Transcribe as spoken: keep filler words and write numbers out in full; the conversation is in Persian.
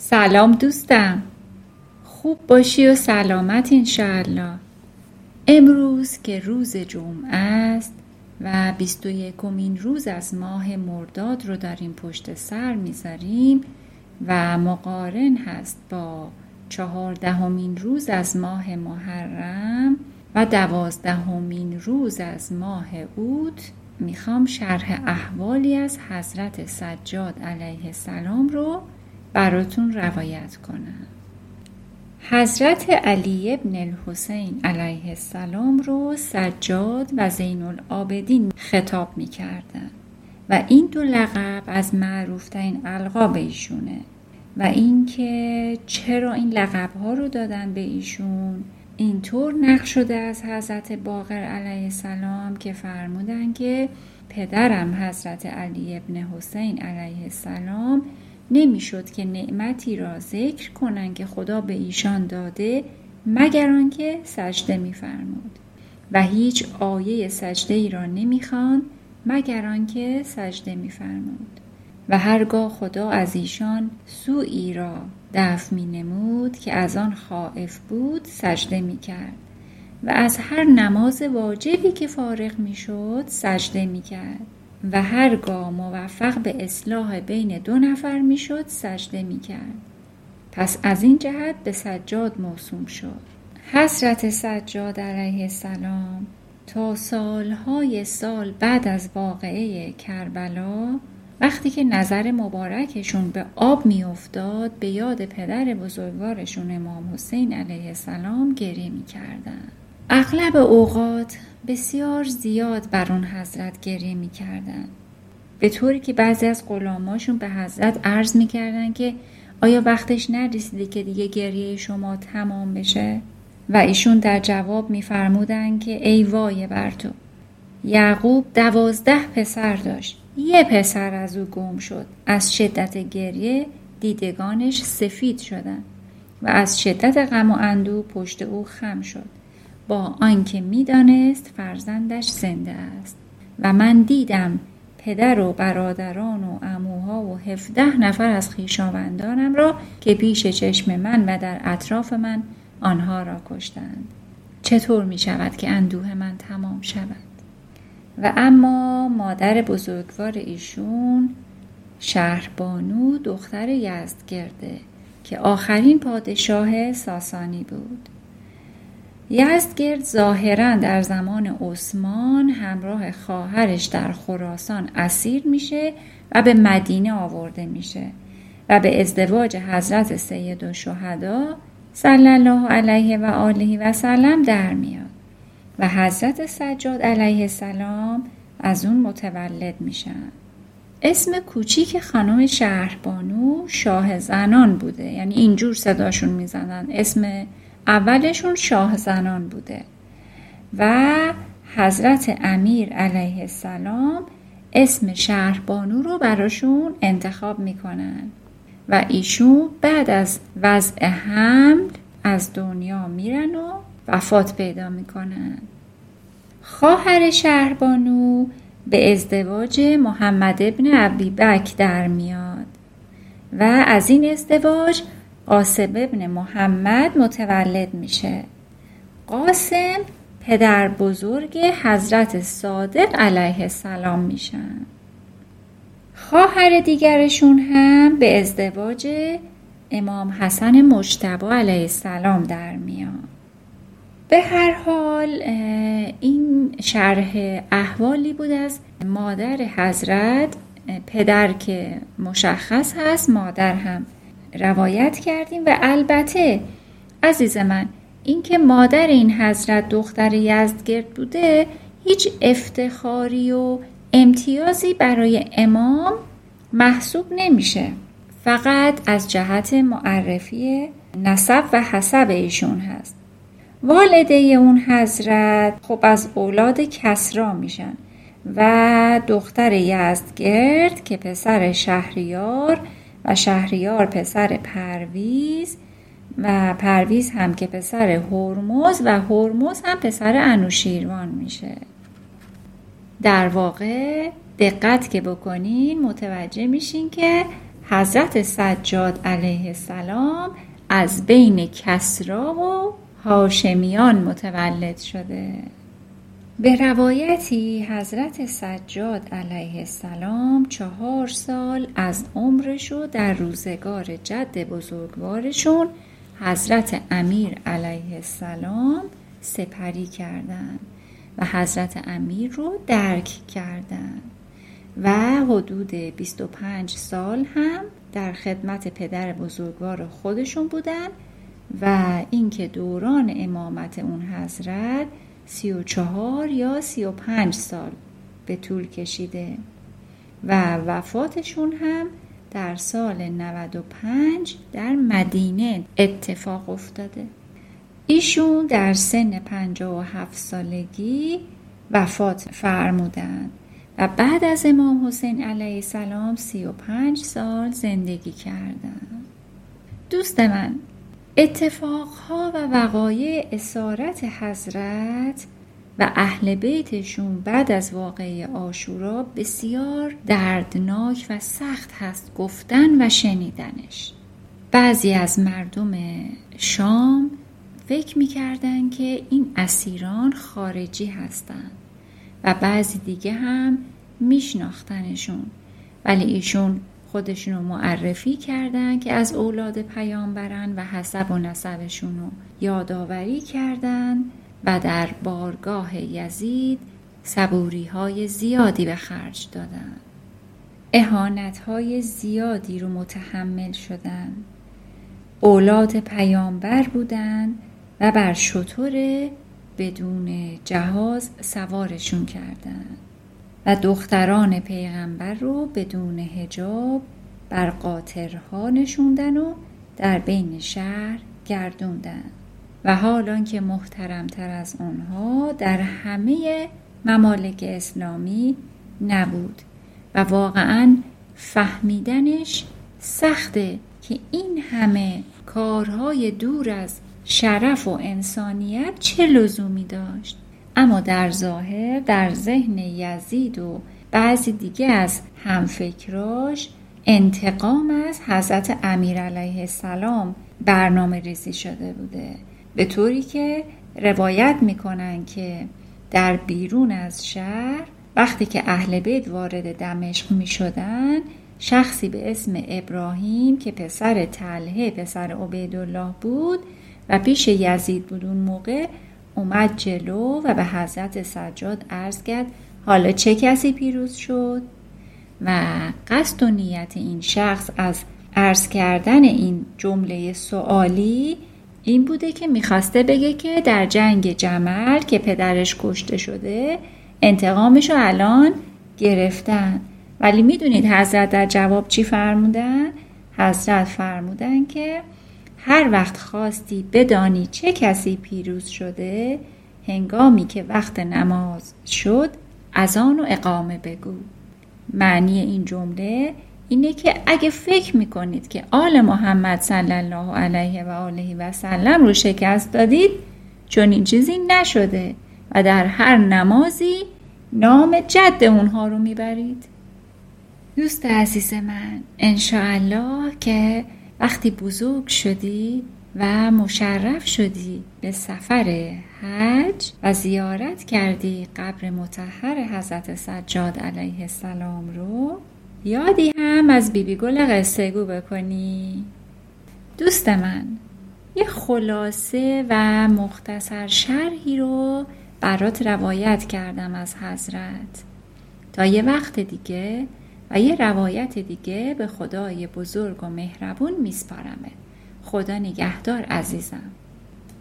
سلام دوستم، خوب باشی و سلامت انشاءالله. امروز که روز جمعه است و بیست و یکمین روز از ماه مرداد رو داریم پشت سر میذاریم و مقارن هست با چهاردهمین روز از ماه محرم و دوازدهمین روز از ماه اوت، میخوام شرح احوالی از حضرت سجاد علیه السلام رو براتون روایت کنم. حضرت علی ابن الحسین علیه السلام رو سجاد و زین العابدین خطاب می کردن و این دو لقب از معروفترین القاب ایشونه و اینکه چرا این لقب ها رو دادن به ایشون اینطور نقل شده از حضرت باقر علیه السلام که فرمودن که پدرم حضرت علی ابن حسین علیه السلام نمیشد که نعمتی را ذکر کنن که خدا به ایشان داده مگر آنکه سجده می‌فرمود و هیچ آیه سجده ای را نمیخوان مگر آنکه سجده می‌فرمود و هرگاه خدا از ایشان سوئی را دفع می‌نمود که از آن خائف بود سجده می‌کرد و از هر نماز واجبی که فارغ می‌شد سجده می‌کرد و هرگاه موفق به اصلاح بین دو نفر میشد سجده میکرد. پس از این جهت به سجاد موسوم شد. حضرت سجاد علیه السلام تا سالهای سال بعد از واقعه کربلا وقتی که نظر مبارکشون به آب میافتاد به یاد پدر بزرگوارشون امام حسین علیه السلام گریه میکردن. اغلب اوقات بسیار زیاد بر اون حضرت گریه می کردن. به طوری که بعضی از غلاماشون به حضرت عرض می کردن که آیا وقتش نرسیده که دیگه گریه شما تمام بشه؟ و ایشون در جواب می فرمودن که ای وای بر تو، یعقوب دوازده پسر داشت، یه پسر از او گم شد، از شدت گریه دیدگانش سفید شدن و از شدت غم و اندوه پشت او خم شد، با آنکه میدانست فرزندش زنده است. و من دیدم پدر و برادران و عموها و هفده نفر از خویشاوندانم را که پیش چشم من و در اطراف من آنها را کشتند. چطور می شود که اندوه من تمام شود؟ و اما مادر بزرگوار ایشون شهربانو دختر یزدگرده که آخرین پادشاه ساسانی بود. یزدگرد ظاهراً در زمان عثمان همراه خواهرش در خراسان اسیر میشه و به مدینه آورده میشه و به ازدواج حضرت سید الشهدا صلی الله علیه و آله و سلم در میاد و حضرت سجاد علیه السلام از اون متولد میشن. اسم کوچیک خانم شهربانو شاه زنان بوده، یعنی اینجور صداشون میزنن، اسم اولشون شاه زنان بوده و حضرت امیر علیه السلام اسم شهربانو رو براشون انتخاب میکنن و ایشون بعد از وضع حمل از دنیا میرن و وفات پیدا میکنن. خواهر شهربانو به ازدواج محمد ابن ابیبکر در میاد و از این ازدواج قاسم ابن محمد متولد میشه. قاسم پدر بزرگ حضرت صادق علیه السلام میشن. خواهر دیگرشون هم به ازدواج امام حسن مجتبی علیه السلام در میان. به هر حال این شرح احوالی بود از مادر حضرت. پدر که مشخص هست، مادر هم روایت کردیم و البته عزیز من این که مادر این حضرت دختر یزدگرد بوده هیچ افتخاری و امتیازی برای امام محسوب نمیشه، فقط از جهت معرفی نسب و حسب ایشون هست. والده اون حضرت خب از اولاد کسرا میشن و دختر یزدگرد که پسر شهریار و شهریار پسر پرویز و پرویز هم که پسر هرمز و هرمز هم پسر انوشیروان میشه. در واقع دقت که بکنین متوجه میشین که حضرت سجاد علیه السلام از بین کسرا و هاشمیان متولد شده. به روایتی حضرت سجاد علیه السلام چهار سال از عمرشو در روزگار جد بزرگوارشون حضرت امیر علیه السلام سپری کردند و حضرت امیر رو درک کردند و حدود بیست و پنج سال هم در خدمت پدر بزرگوار خودشون بودن و اینکه دوران امامت اون حضرت سی و چهار یا سی و پنج سال به طول کشیده و وفاتشون هم در سال نود و پنج در مدینه اتفاق افتاده. ایشون در سن پنجاه و هفت سالگی وفات فرمودند و بعد از امام حسین علیه السلام سی و پنج سال زندگی کردند. دوست من، اتفاقها و وقایع اسارت حضرت و اهل بیتشون بعد از واقعه عاشورا بسیار دردناک و سخت هست گفتن و شنیدنش. بعضی از مردم شام فکر می‌کردن که این اسیران خارجی هستند و بعضی دیگه هم میشناختنشون، ولی ایشون خودشون رو معرفی کردن که از اولاد پیامبرن و حسب و نسبشون رو یادآوری کردن و در بارگاه یزید صبوری های زیادی به خرج دادن. اهانت های زیادی رو متحمل شدن. اولاد پیامبر بودن و بر شتر بدون جهاز سوارشون کردن و دختران پیغمبر رو بدون حجاب بر قاطرها نشوندن و در بین شهر گردوندن و حالان که محترمتر از اونها در همه ممالک اسلامی نبود و واقعا فهمیدنش سخته که این همه کارهای دور از شرف و انسانیت چه لزومی داشت. اما در ظاهر در ذهن یزید و بعضی دیگه از همفکراش انتقام از حضرت امیر علیه السلام برنامه ریزی شده بوده، به طوری که روایت میکنن که در بیرون از شهر وقتی که اهل بیت وارد دمشق میشدن، شخصی به اسم ابراهیم که پسر طلحه پسر عبیدالله بود و پیش یزید بود اون موقع، اومد جلو و به حضرت سجاد عرض کرد حالا چه کسی پیروز شد؟ و قصد و نیت این شخص از عرض کردن این جمله سوالی این بوده که میخواسته بگه که در جنگ جمل که پدرش کشته شده انتقامشو الان گرفتن. ولی میدونید حضرت در جواب چی فرمودن؟ حضرت فرمودن که هر وقت خواستی بدانی چه کسی پیروز شده، هنگامی که وقت نماز شد اذان و اقامه بگو. معنی این جمله اینه که اگه فکر میکنید که آل محمد صلی الله علیه و آله و سلم رو شکست دادید، چون این چیزی نشده و در هر نمازی نام جد اونها رو میبرید. دوست عزیز من، انشاءالله که وقتی بزرگ شدی و مشرف شدی به سفر حج و زیارت کردی قبر مطهر حضرت سجاد علیه السلام رو، یادی هم از بیبی گل قصه گو بکنی. دوست من، یه خلاصه و مختصر شرحی رو برات روایت کردم از حضرت. تا یه وقت دیگه و یه روایت دیگه به خدای بزرگ و مهربون میسپارمه. خدا نگهدار عزیزم.